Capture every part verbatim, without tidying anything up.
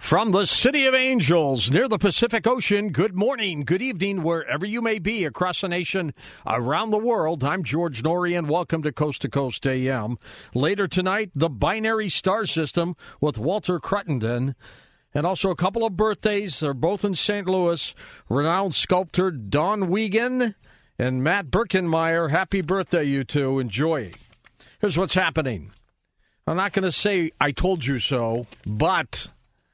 From the City of Angels near the Pacific Ocean, good morning, good evening, wherever you may be across the nation, around the world. I'm George Norrie, and welcome to Coast to Coast A M. Later tonight, the Binary Star System with Walter Cruttenden. And also a couple of birthdays. They're both in Saint Louis. Renowned sculptor Don Wiegand and Matt Birkenmeyer. Happy birthday, you two. Enjoy. Here's what's happening. I'm not going to say I told you so, but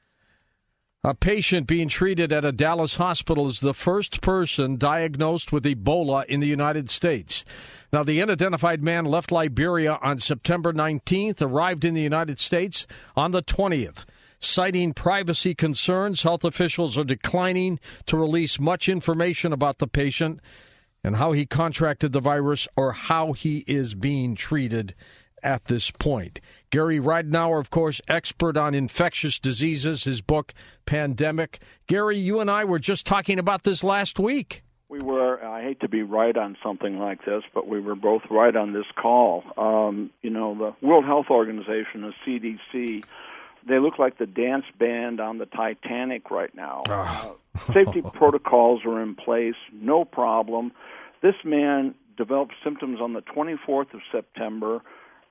a patient being treated at a Dallas hospital is the first person diagnosed with Ebola in the United States. Now, the unidentified man left Liberia on September nineteenth, arrived in the United States on the twentieth. Citing privacy concerns, health officials are declining to release much information about the patient and how he contracted the virus or how he is being treated at this point. Gary Ridenour, of course, expert on infectious diseases, his book, Pandemic. Gary, you and I were just talking about this last week. We were. I hate to be right on something like this, but we were both right on this call. Um, you know, the World Health Organization, the C D C, they look like the dance band on the Titanic right now. Oh. Uh, safety protocols are in place, no problem. This man developed symptoms on the twenty-fourth of September,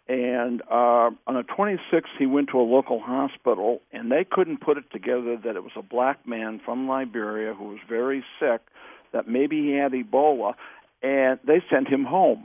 and uh, on the twenty-sixth he went to a local hospital, and they couldn't put it together that it was a black man from Liberia who was very sick, that maybe he had Ebola, and they sent him home.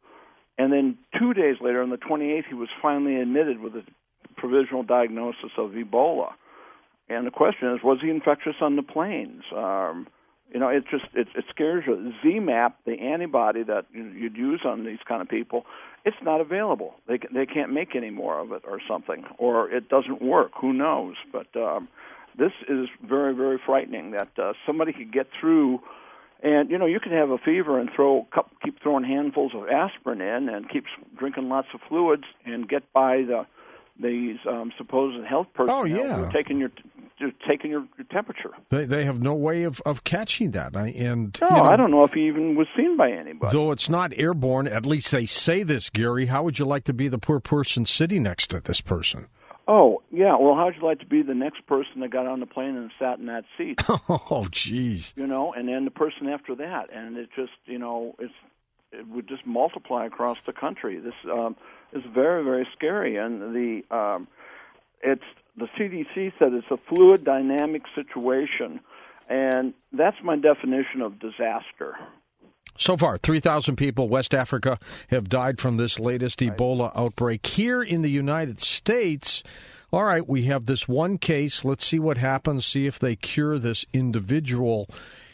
And then two days later, on the twenty-eighth, he was finally admitted with a provisional diagnosis of Ebola. And the question is, was he infectious on the planes? Um, you know, it just it, it scares you. Z MAP, the antibody that you'd use on these kind of people, it's not available. They they can't make any more of it or something, or it doesn't work. Who knows? But um, this is very, very frightening that uh, somebody could get through. And, you know, you could have a fever and throw keep throwing handfuls of aspirin in and keep drinking lots of fluids and get by the these um, supposed health personnel oh, yeah. who are taking your taking your, your temperature. They they have no way of, of catching that. I, and no, you know, I don't know if he even was seen by anybody. Though it's not airborne, at least they say this, Gary. How would you like to be the poor person sitting next to this person? Oh, yeah. Well, how would you like to be the next person that got on the plane and sat in that seat? Oh, jeez. You know, and then the person after that. And it just, you know, it's it would just multiply across the country. This um, is very, very scary. And the um, it's the C D C said it's a fluid dynamic situation, and that's my definition of disaster. So far, three thousand people, West Africa, have died from this latest right. Ebola outbreak. Here in the United States, all right, we have this one case. Let's see what happens, see if they cure this individual.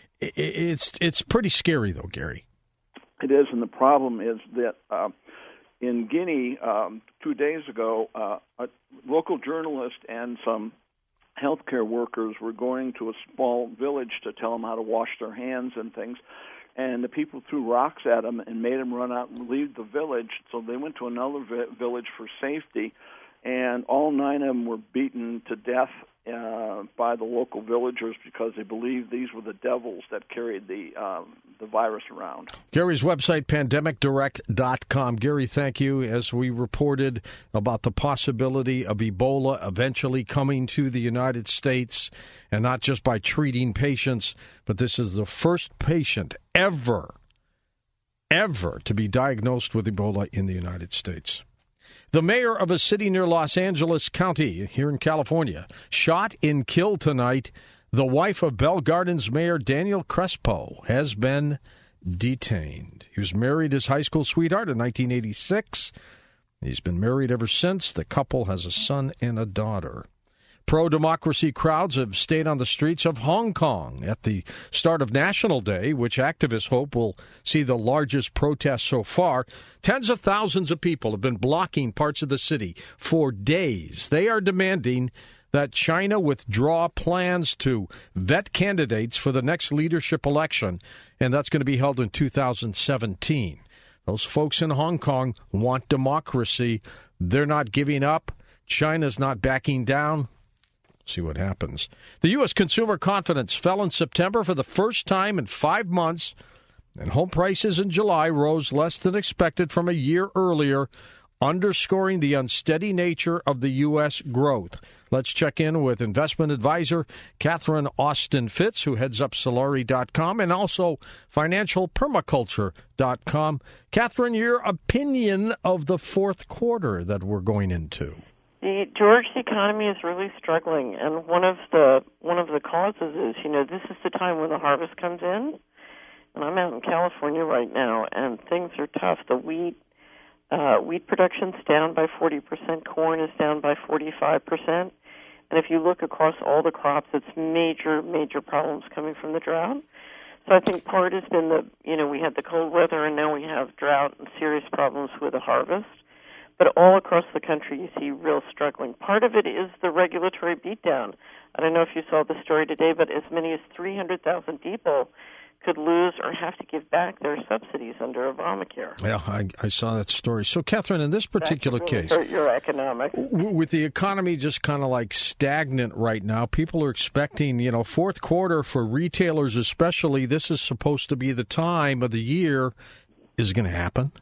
It's, it's pretty scary, though, Gary. It is, and the problem is that uh, in Guinea, um, two days ago, uh, a local journalist and some healthcare workers were going to a small village to tell them how to wash their hands and things, and the people threw rocks at them and made them run out and leave the village, so they went to another vi- village for safety, and all nine of them were beaten to death uh, by the local villagers because they believed these were the devils that carried the um, the virus around. Gary's website, pandemic direct dot com. Gary, thank you. As we reported about the possibility of Ebola eventually coming to the United States, and not just by treating patients, but this is the first patient ever, ever to be diagnosed with Ebola in the United States. The mayor of a city near Los Angeles County, here in California, shot and killed tonight. The wife of Bell Gardens Mayor Daniel Crespo has been detained. He was married to his high school sweetheart in nineteen eighty-six. He's been married ever since. The couple has a son and a daughter. Pro-democracy crowds have stayed on the streets of Hong Kong at the start of National Day, which activists hope will see the largest protest so far. Tens of thousands of people have been blocking parts of the city for days. They are demanding that China withdraw plans to vet candidates for the next leadership election, and that's going to be held in two thousand seventeen. Those folks in Hong Kong want democracy. They're not giving up. China's not backing down. See what happens. The U S consumer confidence fell in September for the first time in five months, and home prices in July rose less than expected from a year earlier, underscoring the unsteady nature of the U S growth. Let's check in with investment advisor Catherine Austin Fitts, who heads up Solari dot com and also financial permaculture dot com. Catherine, your opinion of the fourth quarter that we're going into. The George, the economy is really struggling, and one of the one of the causes is, you know, this is the time when the harvest comes in, and I'm out in California right now, and things are tough. The wheat uh, wheat production's down by forty percent, corn is down by forty-five percent, and if you look across all the crops, it's major, major problems coming from the drought. So I think part has been the, you know, we had the cold weather, and now we have drought and serious problems with the harvest. But all across the country, you see real struggling. Part of it is the regulatory beatdown. I don't know if you saw the story today, but as many as three hundred thousand people could lose or have to give back their subsidies under Obamacare. Yeah, I, I saw that story. So, Catherine, in this particular that could really case, hurt your economic. w- with the economy just kind of like stagnant right now, people are expecting, you know, fourth quarter for retailers especially, this is supposed to be the time of the year. Is it going to happen?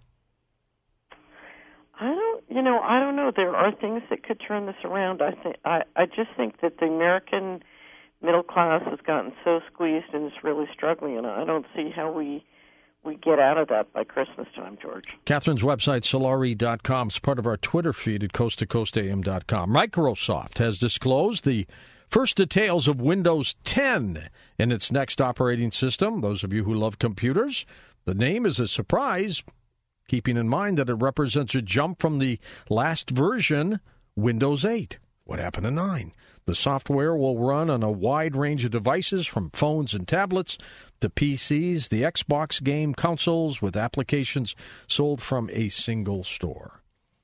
I don't, you know, I don't know. There are things that could turn this around. I think, I, I just think that the American middle class has gotten so squeezed and is really struggling, and I don't see how we we get out of that by Christmas time, George. Catherine's website, Solari dot com, is part of our Twitter feed at coast to coast A M dot com. Microsoft has disclosed the first details of Windows ten in its next operating system. Those of you who love computers, the name is a surprise, keeping in mind that it represents a jump from the last version, Windows eight. What happened to nine? The software will run on a wide range of devices, from phones and tablets to P Cs, the Xbox game consoles, with applications sold from a single store.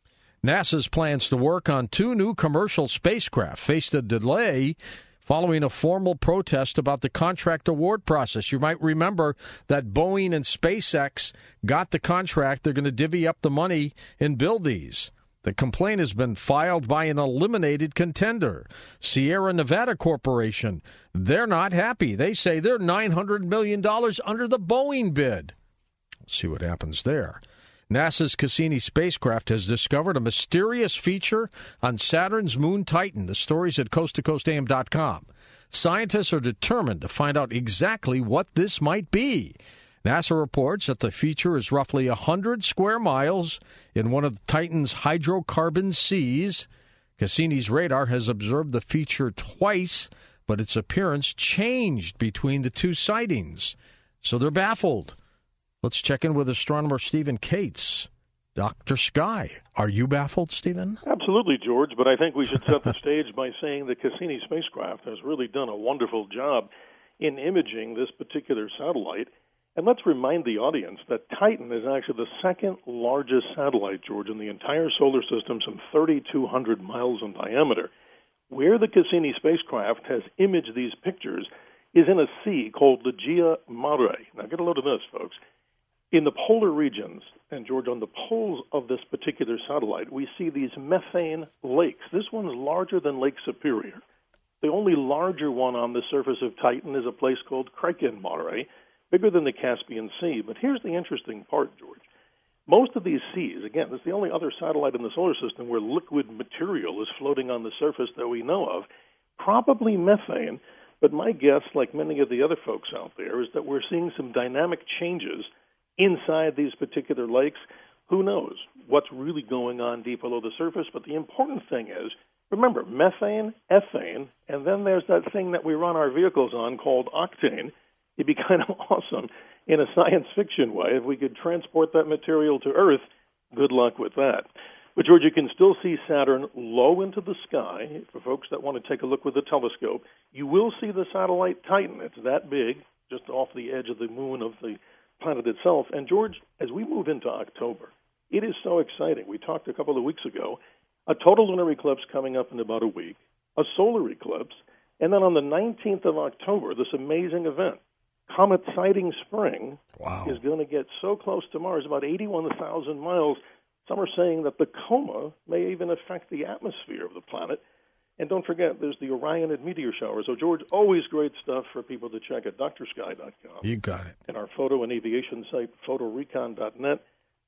NASA's plans to work on two new commercial spacecraft faced a delay following a formal protest about the contract award process. You might remember that Boeing and SpaceX got the contract. They're going to divvy up the money and build these. The complaint has been filed by an eliminated contender, Sierra Nevada Corporation. They're not happy. They say they're nine hundred million dollars under the Boeing bid. Let's see what happens there. NASA's Cassini spacecraft has discovered a mysterious feature on Saturn's moon Titan. The story's at coast to coast A M dot com. Scientists are determined to find out exactly what this might be. NASA reports that the feature is roughly one hundred square miles in one of Titan's hydrocarbon seas. Cassini's radar has observed the feature twice, but its appearance changed between the two sightings. So they're baffled. Let's check in with astronomer Stephen Cates. Doctor Sky, are you baffled, Stephen? Absolutely, George, but I think we should set the stage by saying the Cassini spacecraft has really done a wonderful job in imaging this particular satellite. And let's remind the audience that Titan is actually the second largest satellite, George, in the entire solar system, some thirty-two hundred miles in diameter. Where the Cassini spacecraft has imaged these pictures is in a sea called Ligeia Mare. Now, get a load of this, folks. In the polar regions, and George, on the poles of this particular satellite, we see these methane lakes. This one's larger than Lake Superior. The only larger one on the surface of Titan is a place called Kraken Mare, bigger than the Caspian Sea. But here's the interesting part, George. Most of these seas, again, this is the only other satellite in the solar system where liquid material is floating on the surface that we know of, probably methane. But my guess, like many of the other folks out there, is that we're seeing some dynamic changes inside these particular lakes. Who knows what's really going on deep below the surface? But the important thing is, remember, methane, ethane, and then there's that thing that we run our vehicles on called octane. It'd be kind of awesome in a science fiction way if we could transport that material to Earth. Good luck with that. But, George, you can still see Saturn low into the sky. For folks that want to take a look with a telescope, you will see the satellite Titan. It's that big, just off the edge of the moon of the planet itself. And, George, as we move into October, it is so exciting. We talked a couple of weeks ago, a total lunar eclipse coming up in about a week, a solar eclipse, and then on the nineteenth of October, this amazing event, Comet Sighting Spring, wow. is going to get so close to Mars, about eighty-one thousand miles. Some are saying that the coma may even affect the atmosphere of the planet. And don't forget, there's the Orionid meteor shower. So, George, always great stuff for people to check at D R sky dot com. You got it. And our photo and aviation site, photorecon dot net.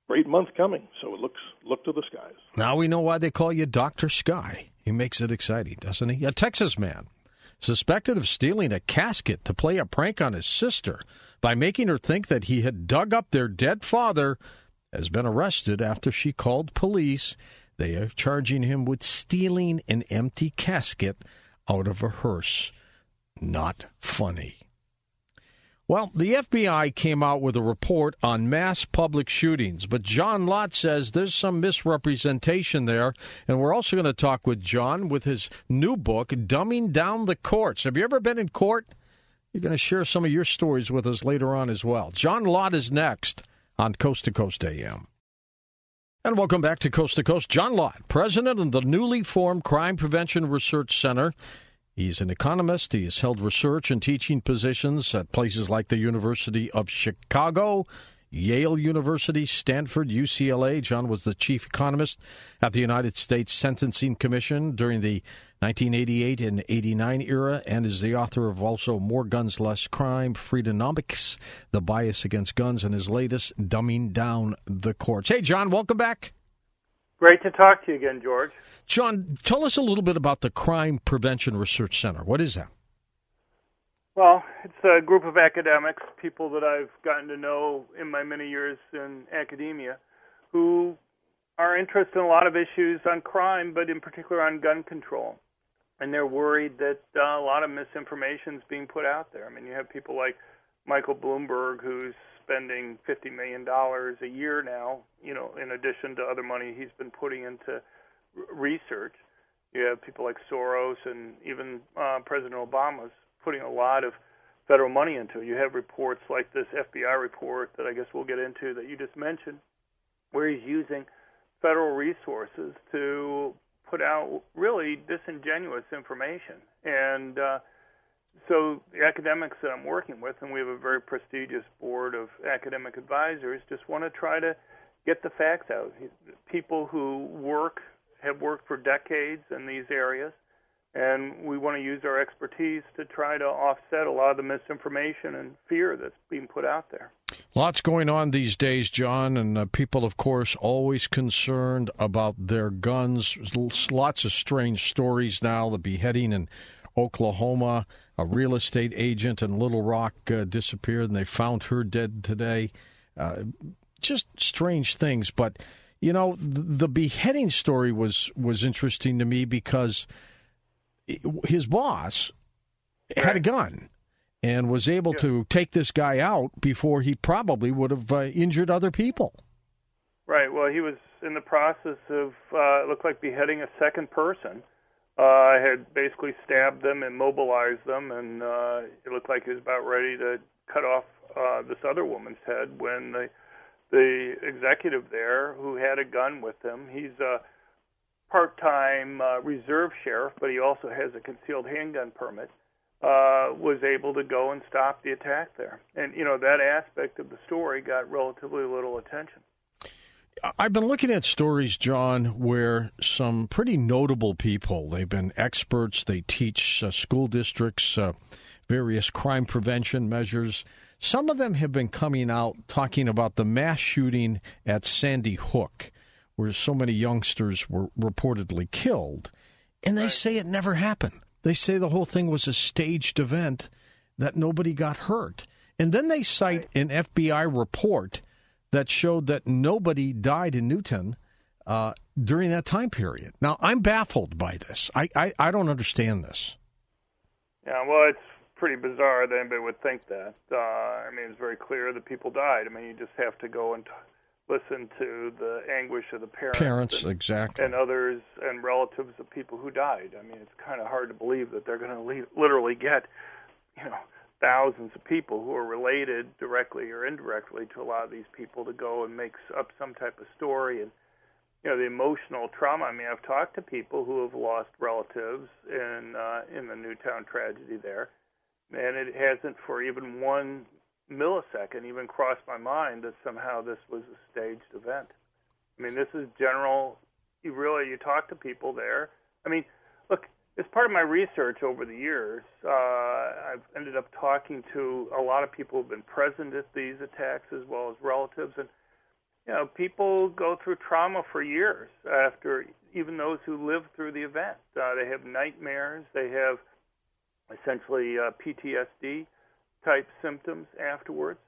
great month coming. So it looks look to the skies. Now we know why they call you Doctor Sky. He makes it exciting, doesn't he? A Texas man suspected of stealing a casket to play a prank on his sister by making her think that he had dug up their dead father has been arrested after she called police. They are charging him with stealing an empty casket out of a hearse. Not funny. Well, the F B I came out with a report on mass public shootings, but John Lott says there's some misrepresentation there, and we're also going to talk with John with his new book, Dumbing Down the Courts. Have you ever been in court? You're going to share some of your stories with us later on as well. John Lott is next on Coast to Coast A M. And welcome back to Coast to Coast. John Lott, president of the newly formed Crime Prevention Research Center. He's an economist. He has held research and teaching positions at places like the University of Chicago, Yale University, Stanford, U C L A. John was the chief economist at the United States Sentencing Commission during the nineteen eighty-eight and eighty-nine era, and is the author of also More Guns, Less Crime, Freedonomics, The Bias Against Guns, and his latest, Dumbing Down the Courts. Hey, John, welcome back. Great to talk to you again, George. John, tell us a little bit about the Crime Prevention Research Center. What is that? Well, it's a group of academics, people that I've gotten to know in my many years in academia, who are interested in a lot of issues on crime, but in particular on gun control. And they're worried that uh, a lot of misinformation is being put out there. I mean, you have people like Michael Bloomberg, who's spending fifty million dollars a year now, you know, in addition to other money he's been putting into r- research. You have people like Soros, and even uh, President Obama's putting a lot of federal money into it. You have reports like this F B I report that I guess we'll get into that you just mentioned, where he's using federal resources to put out really disingenuous information. And uh, so the academics that I'm working with, and we have a very prestigious board of academic advisors, just want to try to get the facts out. People who work, have worked for decades in these areas, and we want to use our expertise to try to offset a lot of the misinformation and fear that's being put out there. Lots going on these days, John, and uh, people, of course, always concerned about their guns. Lots of strange stories now. The beheading in Oklahoma, a real estate agent in Little Rock uh, disappeared, and they found her dead today. Uh, just strange things. But, you know, the, the beheading story was, was interesting to me because his boss had a gun and was able yeah. to take this guy out before he probably would have uh, injured other people. Right. Well, he was in the process of, uh, it looked like beheading a second person. Uh, had basically stabbed them and immobilized them, and uh, it looked like he was about ready to cut off uh, this other woman's head when the the executive there, who had a gun with him, he's a part-time uh, reserve sheriff, but he also has a concealed handgun permit, uh, was able to go and stop the attack there. And, you know, that aspect of the story got relatively little attention. I've been looking at stories, John, where some pretty notable people, they've been experts, they teach uh, school districts uh, various crime prevention measures. Some of them have been coming out talking about the mass shooting at Sandy Hook, where so many youngsters were reportedly killed. And they right. say it never happened. They say the whole thing was a staged event, that nobody got hurt. And then they cite right. an F B I report that showed that nobody died in Newton uh, during that time period. Now, I'm baffled by this. I, I, I don't understand this. Yeah, well, it's pretty bizarre that anybody would think that. Uh, I mean, it's very clear that people died. I mean, you just have to go and t- listen to the anguish of the parents. Parents, and, exactly. And others and relatives of people who died. I mean, it's kind of hard to believe that they're going to le- literally get, you know, thousands of people who are related directly or indirectly to a lot of these people to go and make up some type of story. And, you know, the emotional trauma. I mean, I've talked to people who have lost relatives in uh, in the Newtown tragedy there, and it hasn't for even one millisecond even crossed my mind that somehow this was a staged event. I mean, this is general. You really, you talk to people there. I mean, look, as part of my research over the years, uh, I've ended up talking to a lot of people who've been present at these attacks as well as relatives. And you know, people go through trauma for years after, even those who live through the event. Uh, they have nightmares. They have essentially uh, P T S D type symptoms afterwards.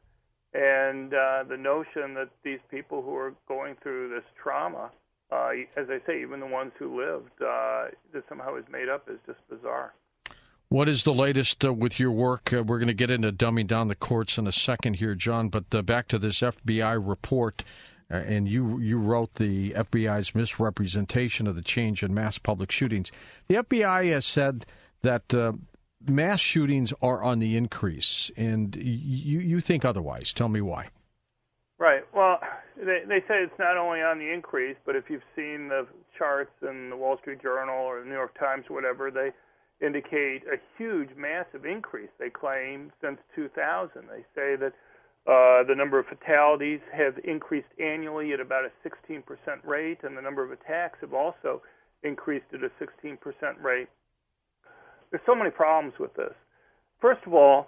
And uh, the notion that these people who are going through this trauma, uh, as I say, even the ones who lived, uh, that somehow is made up is just bizarre. What is the latest uh, with your work? Uh, we're going to get into dumbing down the courts in a second here, John, but uh, back to this F B I report, uh, and you you wrote the F B I's misrepresentation of the change in mass public shootings. The F B I has said that uh, mass shootings are on the increase, and you, you think otherwise. Tell me why. Right. Well, they, they say it's not only on the increase, but if you've seen the charts in the Wall Street Journal or the New York Times or whatever, they indicate a huge, massive increase, they claim, since two thousand. They say that uh, the number of fatalities have increased annually at about a sixteen percent rate, and the number of attacks have also increased at a sixteen percent rate. There's so many problems with this. First of all,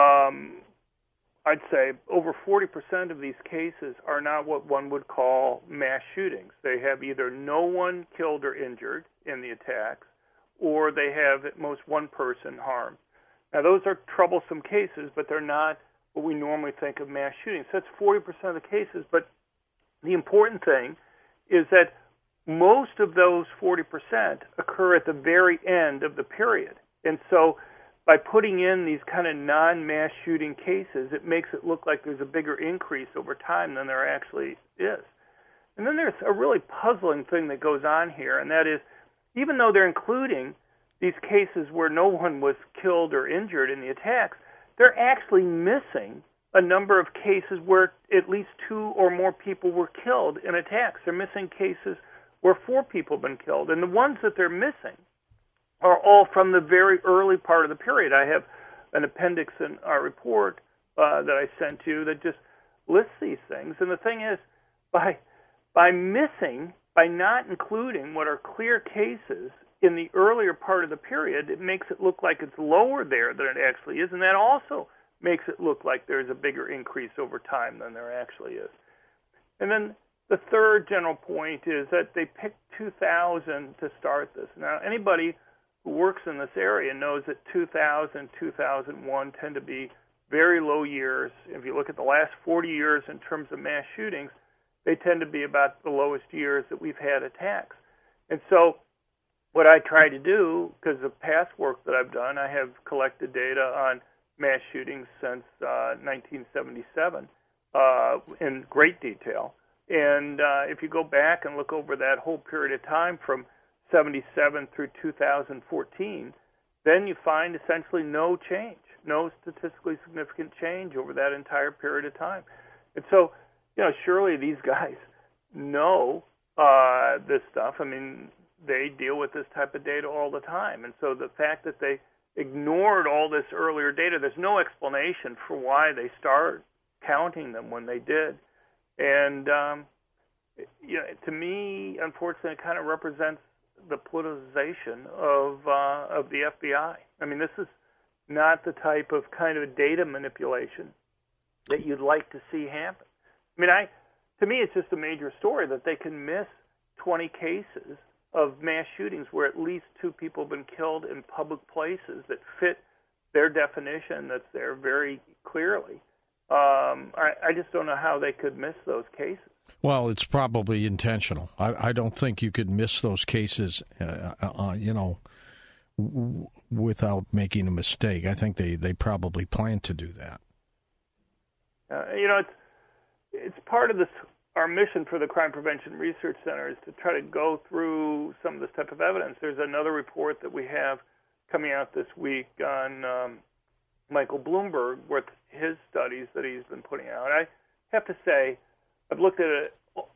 um, I'd say over forty percent of these cases are not what one would call mass shootings. They have either no one killed or injured in the attacks, or they have at most one person harmed. Now, those are troublesome cases, but they're not what we normally think of mass shootings. So that's forty percent of the cases, but the important thing is that most of those forty percent occur at the very end of the period. And so by putting in these kind of non-mass shooting cases, it makes it look like there's a bigger increase over time than there actually is. And then there's a really puzzling thing that goes on here, and that is, even though they're including these cases where no one was killed or injured in the attacks, they're actually missing a number of cases where at least two or more people were killed in attacks. They're missing cases where four people have been killed. And the ones that they're missing are all from the very early part of the period. I have an appendix in our report uh, that I sent you that just lists these things. And the thing is, by by missing, by not including what are clear cases in the earlier part of the period, it makes it look like it's lower there than it actually is, and that also makes it look like there's a bigger increase over time than there actually is. And then the third general point is that they picked two thousand to start this. Now, anybody who works in this area knows that two thousand, two thousand one tend to be very low years. If you look at the last forty years in terms of mass shootings, they tend to be about the lowest years that we've had attacks. And so what I try to do, because of past work that I've done, I have collected data on mass shootings since uh, nineteen seventy-seven uh, in great detail. And uh, if you go back and look over that whole period of time from seventy-seven through two thousand fourteen, then you find essentially no change, no statistically significant change over that entire period of time. And so, you know, surely these guys know uh, this stuff. I mean, they deal with this type of data all the time. And so the fact that they ignored all this earlier data, there's no explanation for why they started counting them when they did. And, um, you know, to me, unfortunately, it kind of represents the politicization of uh, of the F B I. I mean, this is not the type of kind of data manipulation that you'd like to see happen. I mean, I to me, it's just a major story that they can miss twenty cases of mass shootings where at least two people have been killed in public places that fit their definition that's there very clearly. Um, I, I just don't know how they could miss those cases. Well, it's probably intentional. I, I don't think you could miss those cases, uh, uh, you know, w- without making a mistake. I think they, they probably plan to do that. Uh, you know, it's it's part of this. Our mission for the Crime Prevention Research Center is to try to go through some of this type of evidence. There's another report that we have coming out this week on um, Michael Bloomberg with his studies that he's been putting out. I have to say, I've looked at it,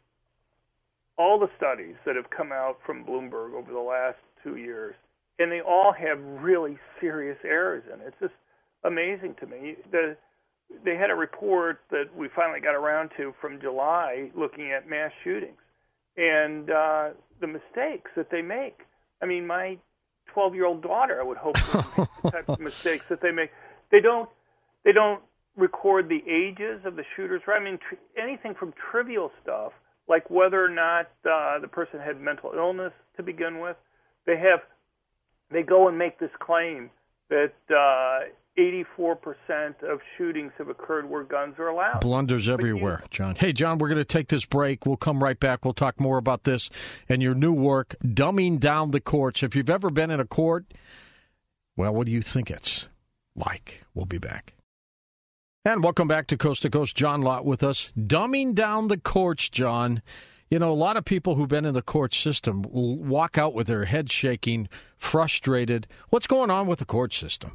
all the studies that have come out from Bloomberg over the last two years, and they all have really serious errors in it. It's just amazing to me. The, they had a report that we finally got around to from July looking at mass shootings and uh, the mistakes that they make. I mean, my twelve-year-old daughter, I would hope, would make the types of mistakes that they make. They don't, they don't record the ages of the shooters. I mean, tr- anything from trivial stuff, like whether or not uh, the person had mental illness to begin with. They have, they go and make this claim that uh, eighty-four percent of shootings have occurred where guns are allowed. Blunders everywhere, you, John. Hey, John, we're going to take this break. We'll come right back. We'll talk more about this and your new work, Dumbing Down the Courts. If you've ever been in a court, well, what do you think it's like? We'll be back. And welcome back to Coast to Coast. John Lott with us. Dumbing Down the Courts, John. You know, a lot of people who've been in the court system will walk out with their head shaking, frustrated. What's going on with the court system?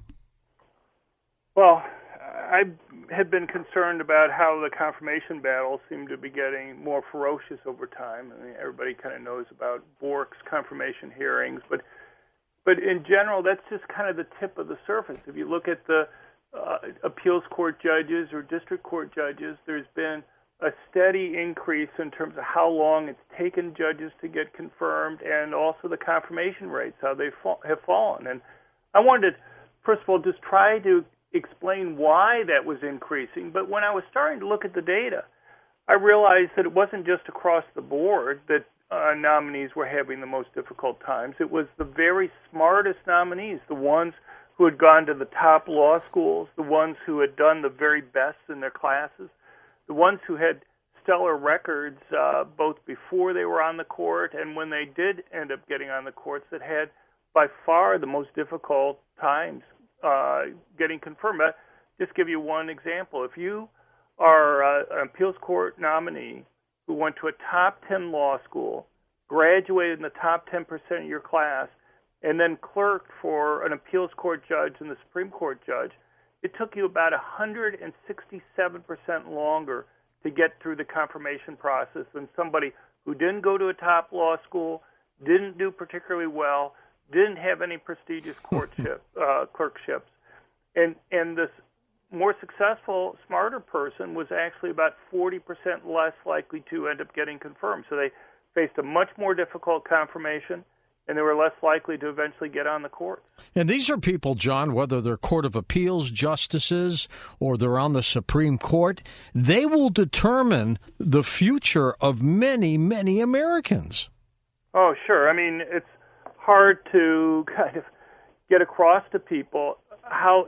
Well, I had been concerned about how the confirmation battles seem to be getting more ferocious over time. I mean, everybody kind of knows about Bork's confirmation hearings, but but in general, that's just kind of the tip of the surface. If you look at the uh, appeals court judges or district court judges, there's been a steady increase in terms of how long it's taken judges to get confirmed, and also the confirmation rates, how they fa- have fallen. And I wanted to, first of all, just try to explain why that was increasing. But when I was starting to look at the data, I realized that it wasn't just across the board that uh, nominees were having the most difficult times. It was the very smartest nominees, the ones who had gone to the top law schools, the ones who had done the very best in their classes, the ones who had stellar records uh, both before they were on the court and when they did end up getting on the courts, that had by far the most difficult times uh, getting confirmed. I'll just give you one example. If you are uh, an appeals court nominee who went to a top ten law school, graduated in the top ten percent of your class, and then clerked for an appeals court judge and the Supreme Court judge, it took you about one hundred sixty-seven percent longer to get through the confirmation process than somebody who didn't go to a top law school, didn't do particularly well, didn't have any prestigious courtship, uh, clerkships. And, and this more successful, smarter person was actually about forty percent less likely to end up getting confirmed. So they faced a much more difficult confirmation, and they were less likely to eventually get on the courts. And these are people, John, whether they're Court of Appeals justices or they're on the Supreme Court, they will determine the future of many, many Americans. Oh, sure. I mean, it's hard to kind of get across to people how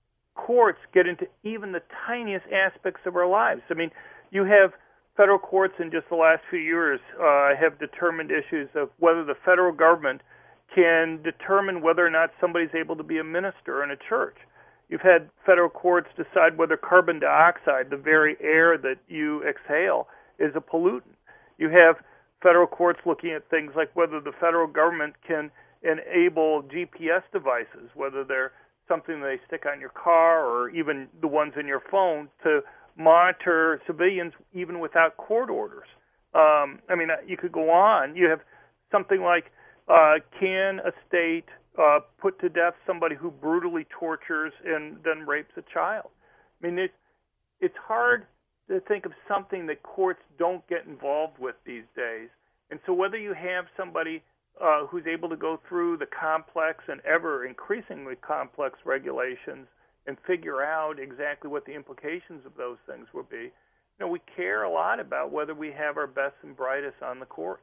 courts get into even the tiniest aspects of our lives. I mean, you have federal courts in just the last few years uh, have determined issues of whether the federal government can determine whether or not somebody's able to be a minister in a church. You've had federal courts decide whether carbon dioxide, the very air that you exhale, is a pollutant. You have federal courts looking at things like whether the federal government can enable G P S devices, whether they're something they stick on your car or even the ones in your phone, to monitor civilians even without court orders. Um, I mean, you could go on. You have something like, uh, can a state uh, put to death somebody who brutally tortures and then rapes a child? I mean, it, it's hard to think of something that courts don't get involved with these days. And so whether you have somebody uh, who's able to go through the complex and ever increasingly complex regulations and figure out exactly what the implications of those things will be, you know, we care a lot about whether we have our best and brightest on the courts.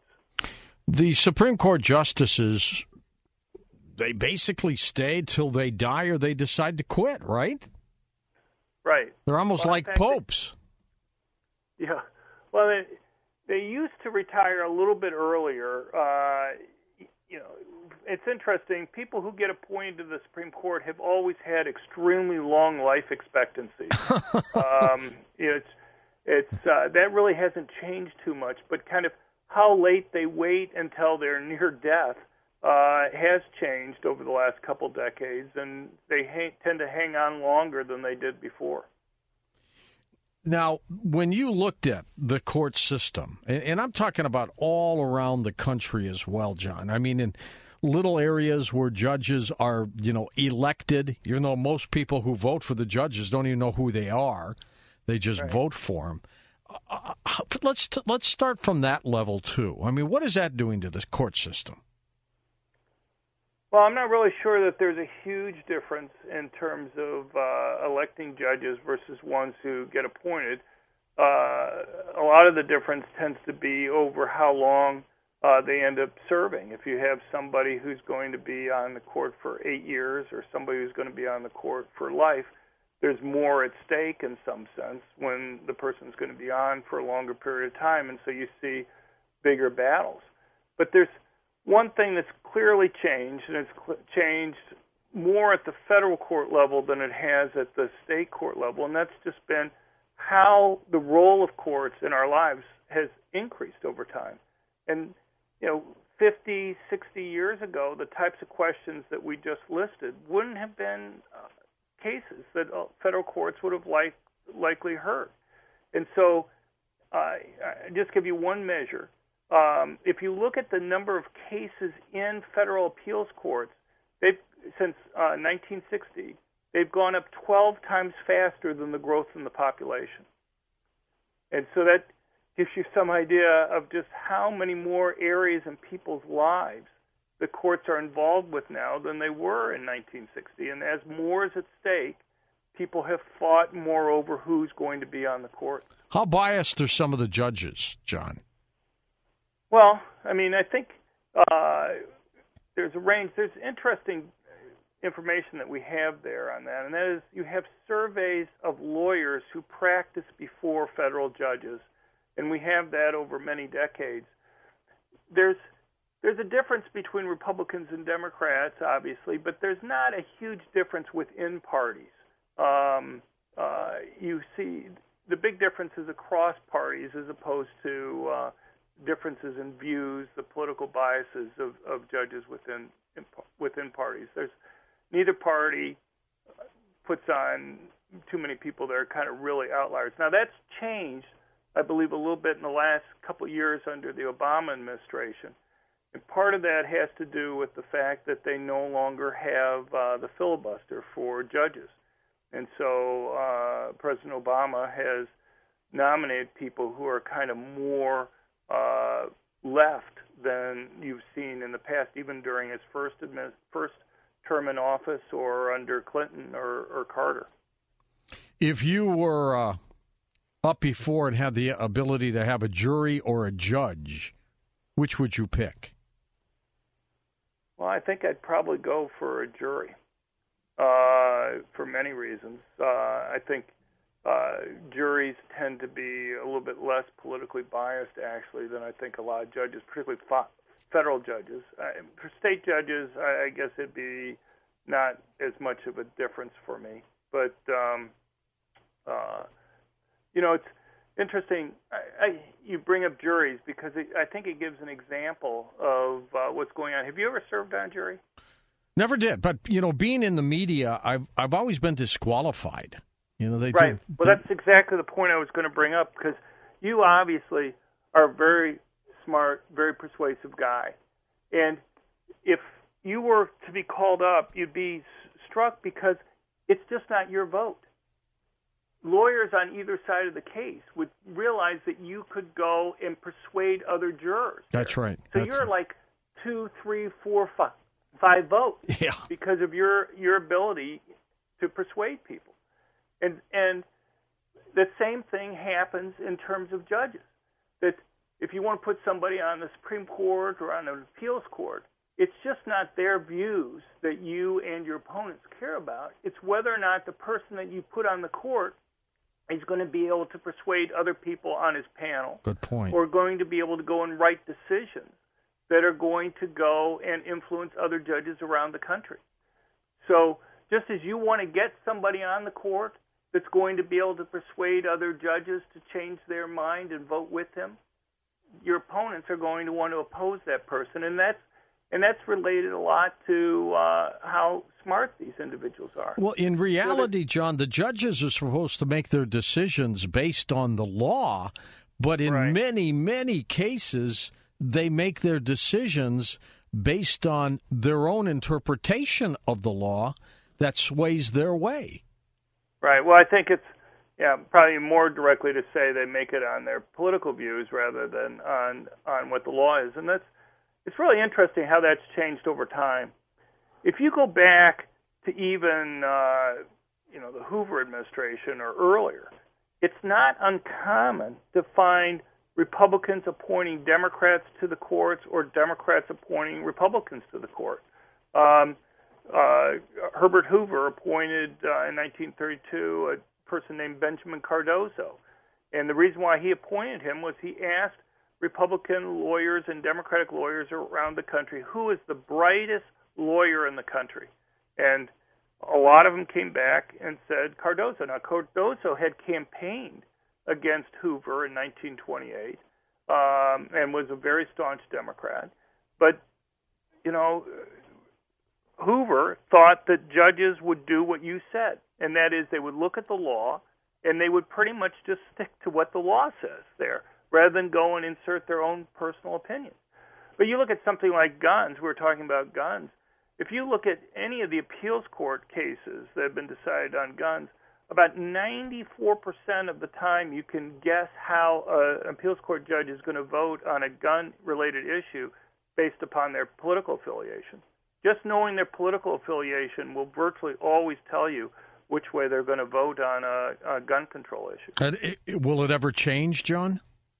The Supreme Court justices, they basically stay till they die or they decide to quit, right? Right. They're almost well, like fact, popes. They, yeah. Well, they, they used to retire a little bit earlier. Uh, you know, it's interesting. People who get appointed to the Supreme Court have always had extremely long life expectancies. um, it's it's uh, that really hasn't changed too much, but kind of how late they wait until they're near death uh, has changed over the last couple decades, and they ha- tend to hang on longer than they did before. Now, when you looked at the court system, and, and I'm talking about all around the country as well, John, I mean, in little areas where judges are, you know, elected, even though most people who vote for the judges don't even know who they are, they just right. vote for them. Uh, let's let's start from that level too. I mean, what is that doing to the court system? Well, I'm not really sure that there's a huge difference in terms of uh, electing judges versus ones who get appointed. Uh, a lot of the difference tends to be over how long uh, they end up serving. If you have somebody who's going to be on the court for eight years or somebody who's going to be on the court for life, there's more at stake in some sense when the person's going to be on for a longer period of time, and so you see bigger battles. But there's one thing that's clearly changed, and it's cl- changed more at the federal court level than it has at the state court level, and that's just been how the role of courts in our lives has increased over time. And, you know, fifty, sixty years ago, the types of questions that we just listed wouldn't have been uh, cases that uh, federal courts would have like, likely heard. And so uh, I just give you one measure. Um, if you look at the number of cases in federal appeals courts, they've since uh, nineteen sixty, they've gone up twelve times faster than the growth in the population. And so that gives you some idea of just how many more areas in people's lives the courts are involved with now than they were in nineteen sixty. And as more is at stake, people have fought more over who's going to be on the courts. How biased are some of the judges, John? Well, I mean, I think uh, there's a range. There's interesting information that we have there on that, and that is you have surveys of lawyers who practice before federal judges, and we have that over many decades. There's there's a difference between Republicans and Democrats, obviously, but there's not a huge difference within parties. Um, uh, you see the big differences across parties as opposed to uh, differences in views, the political biases of, of judges within within parties. There's neither party puts on too many people that are kind of really outliers. Now that's changed, I believe, a little bit in the last couple of years under the Obama administration. And part of that has to do with the fact that they no longer have uh, the filibuster for judges. And so uh, President Obama has nominated people who are kind of more uh, left than you've seen in the past, even during his first admin- first term in office or under Clinton or, or Carter. If you were uh, up before and had the ability to have a jury or a judge, which would you pick? Well, I think I'd probably go for a jury uh, for many reasons. Uh, I think uh, juries tend to be a little bit less politically biased, actually, than I think a lot of judges, particularly fa- federal judges. Uh, for state judges, I, I guess it'd be not as much of a difference for me. But, um, uh, you know, it's interesting. I, I, you bring up juries because it, I think it gives an example of uh, what's going on. Have you ever served on a jury? Never did. But, you know, being in the media, I've I've always been disqualified. You know, they right. Do, well, they... that's exactly the point I was going to bring up because you obviously are a very smart, very persuasive guy. And if you were to be called up, you'd be struck because it's just not your vote. Lawyers on either side of the case would realize that you could go and persuade other jurors. That's there. right. So That's you're like two, three, four, five, five votes yeah. because of your, your ability to persuade people. And and the same thing happens in terms of judges. That if you want to put somebody on the Supreme Court or on an appeals court, it's just not their views that you and your opponents care about. It's whether or not the person that you put on the court is going to be able to persuade other people on his panel. Good point. Or going to be able to go and write decisions that are going to go and influence other judges around the country. So just as you want to get somebody on the court that's going to be able to persuade other judges to change their mind and vote with him, your opponents are going to want to oppose that person, and that's and that's related a lot to uh, how smart these individuals are. Well, in reality, John, the judges are supposed to make their decisions based on the law, but in right. many, many cases, they make their decisions based on their own interpretation of the law that sways their way. Right. Well, I think it's yeah probably more directly to say they make it on their political views rather than on on what the law is, and that's it's really interesting how that's changed over time. if you go back to even uh, you know the Hoover administration or earlier, it's not uncommon to find Republicans appointing Democrats to the courts or Democrats appointing Republicans to the court. Um, uh, Herbert Hoover appointed uh, in nineteen thirty-two a person named Benjamin Cardozo. And the reason why he appointed him was he asked Republican lawyers and Democratic lawyers around the country who is the brightest lawyer in the country. And a lot of them came back and said Cardozo. Now, Cardozo had campaigned against Hoover in nineteen twenty-eight um, and was a very staunch Democrat. But, you know, Hoover thought that judges would do what you said, and that is they would look at the law and they would pretty much just stick to what the law says there rather than go and insert their own personal opinions. But you look at something like guns, we were talking about guns. If you look at any of the appeals court cases that have been decided on guns, about ninety-four percent of the time you can guess how an appeals court judge is going to vote on a gun-related issue based upon their political affiliation. Just knowing their political affiliation will virtually always tell you which way they're going to vote on a, a gun control issue. And it, will it ever change, John?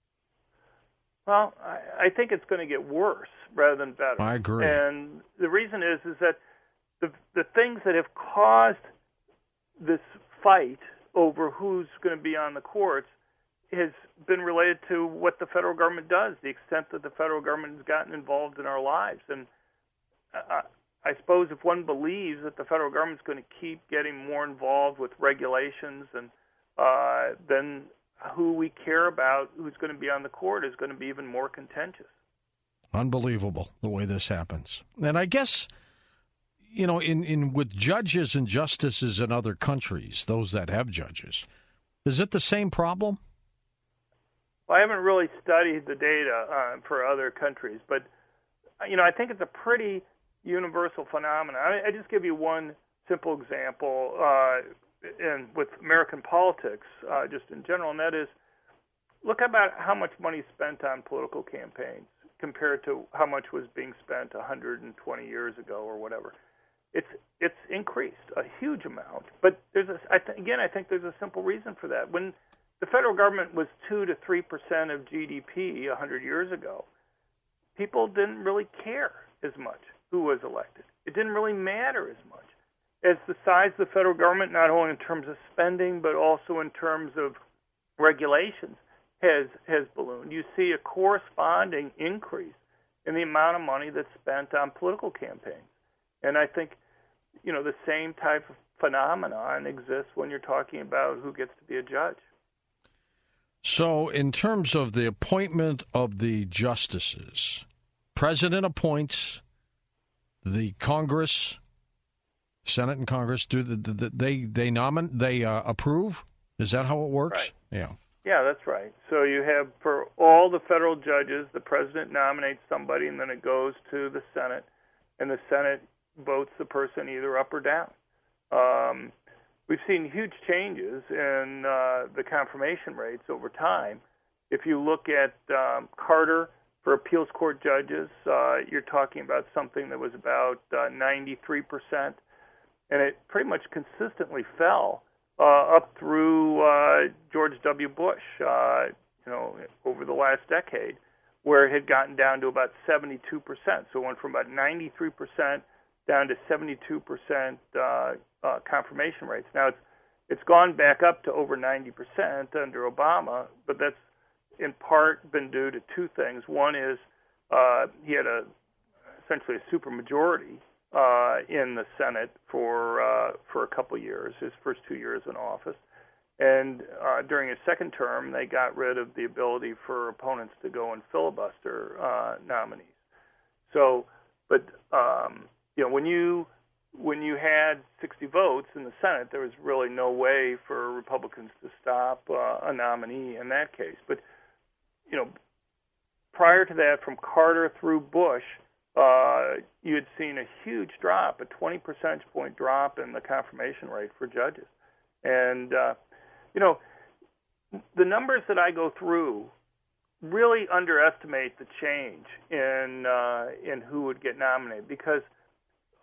Well, I, I think it's going to get worse rather than better. I agree. And the reason is is that the the things that have caused this fight over who's going to be on the courts has been related to what the federal government does, the extent that the federal government has gotten involved in our lives. And I, I suppose if one believes that the federal government is going to keep getting more involved with regulations, and uh, then who we care about, who's going to be on the court, is going to be even more contentious. Unbelievable the way this happens. And I guess, you know, in, in with judges and justices in other countries, those that have judges, is it the same problem? Well, I haven't really studied the data uh, for other countries, but, you know, I think it's a pretty universal phenomenon. I, I just give you one simple example uh, in, with American politics, uh, just in general, and that is, look about how much money is spent on political campaigns compared to how much was being spent one hundred twenty years ago or whatever. It's it's increased a huge amount. But there's a, I th- again, I think there's a simple reason for that. When the federal government was two to three percent of G D P one hundred years ago, people didn't really care as much who was elected. It didn't really matter as much as the size of the federal government, not only in terms of spending but also in terms of regulations, has has ballooned. You see a corresponding increase in the amount of money that's spent on political campaigns. And I think, you know, the same type of phenomenon exists when you're talking about who gets to be a judge. So in terms of the appointment of the justices, President appoints, the Congress, Senate and Congress, do the, the, they they nominate, they uh, approve? Is that how it works? Right. Yeah. Yeah, that's right. So you have, for all the federal judges, the president nominates somebody, and then it goes to the Senate, and the Senate votes the person either up or down. Um, we've seen huge changes in uh, the confirmation rates over time. If you look at um, Carter for appeals court judges, uh, you're talking about something that was about uh, ninety-three percent, and it pretty much consistently fell Uh, up through uh, George W. Bush, uh, you know, over the last decade, where it had gotten down to about seventy-two percent. So it went from about ninety-three percent down to seventy-two percent uh, uh, confirmation rates. Now it's it's gone back up to over ninety percent under Obama, but that's in part been due to two things. One is uh, he had a essentially a supermajority Uh, in the Senate for uh, for a couple years, his first two years in office. And uh, during his second term, they got rid of the ability for opponents to go and filibuster uh, nominees. So, but um, you know, when you when you had sixty votes in the Senate, there was really no way for Republicans to stop uh, a nominee in that case. But you know, prior to that, from Carter through Bush, Uh, you had seen a huge drop, a twenty percentage point drop in the confirmation rate for judges. And, uh, you know, the numbers that I go through really underestimate the change in uh, in who would get nominated, because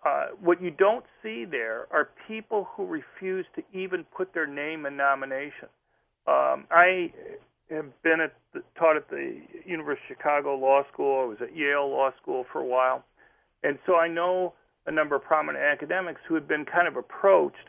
uh, what you don't see there are people who refuse to even put their name in nomination. Um, I have been at the, taught at the University of Chicago Law School. I was at Yale Law School for a while. And so I know a number of prominent academics who had been kind of approached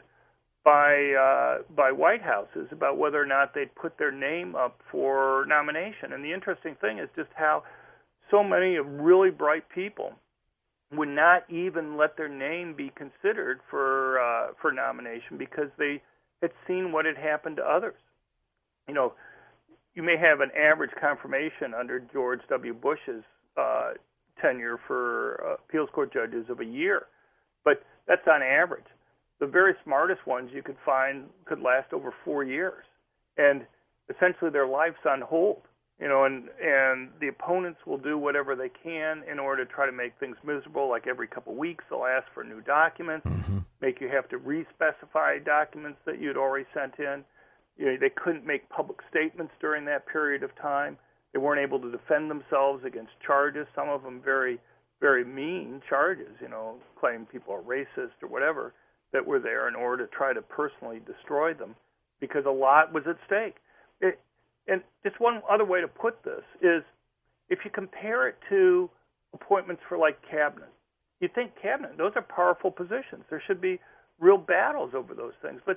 by uh, by White Houses about whether or not they'd put their name up for nomination. And the interesting thing is just how so many of really bright people would not even let their name be considered for uh, for nomination because they had seen what had happened to others. You know, you may have an average confirmation under George W. Bush's uh, tenure for uh, appeals court judges of a year, but that's on average. The very smartest ones you could find could last over four years, and essentially their life's on hold. You know, and, and the opponents will do whatever they can in order to try to make things miserable. Like every couple of weeks, they'll ask for new documents, mm-hmm. make you have to re-specify documents that you'd already sent in. You know, they couldn't make public statements during that period of time. They weren't able to defend themselves against charges, some of them very, very mean charges, you know, claiming people are racist or whatever, that were there in order to try to personally destroy them because a lot was at stake. It, And just one other way to put this is if you compare it to appointments for like cabinet, you think cabinet, those are powerful positions. There should be real battles over those things. But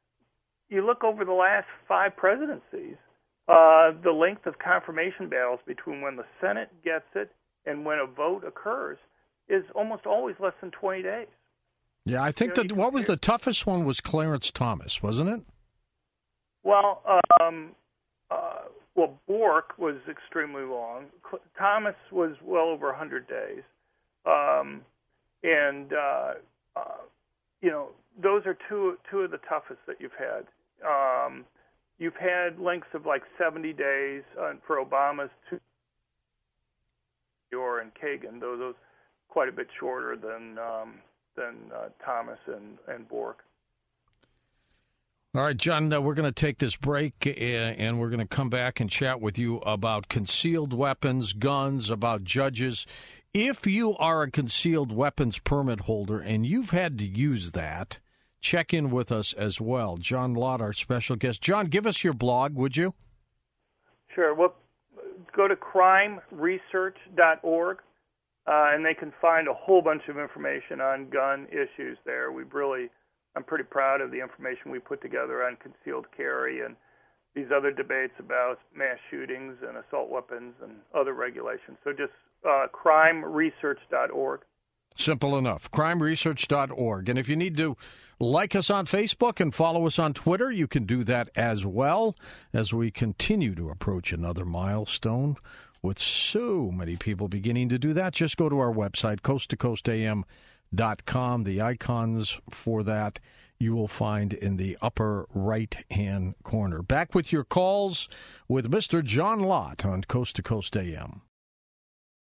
you look over the last five presidencies, uh, the length of confirmation battles between when the Senate gets it and when a vote occurs is almost always less than twenty days. Yeah, I think you know, that what was the toughest one was Clarence Thomas, wasn't it? Well, um... Uh, well, Bork was extremely long. Thomas was well over one hundred days. Um, and, uh, uh, you know, those are two two of the toughest that you've had. Um, you've had lengths of like seventy days uh, for Obama's two, Gore and Kagan, though those quite a bit shorter than um, than uh, Thomas and, and Bork. All right, John, uh, we're going to take this break, uh, and we're going to come back and chat with you about concealed weapons, guns, about judges. If you are a concealed weapons permit holder and you've had to use that, check in with us as well. John Lott, our special guest. John, give us your blog, would you? Sure. Well, go to crime research dot org, uh, and they can find a whole bunch of information on gun issues there. We've really... I'm pretty proud of the information we put together on concealed carry and these other debates about mass shootings and assault weapons and other regulations. So just uh, crime research dot org. Simple enough, crime research dot org. And if you need to like us on Facebook and follow us on Twitter, you can do that as well as we continue to approach another milestone with so many people beginning to do that. Just go to our website, coast to coast a m dot com. The icons for that you will find in the upper right-hand corner. Back with your calls with Mister John Lott on Coast to Coast A M.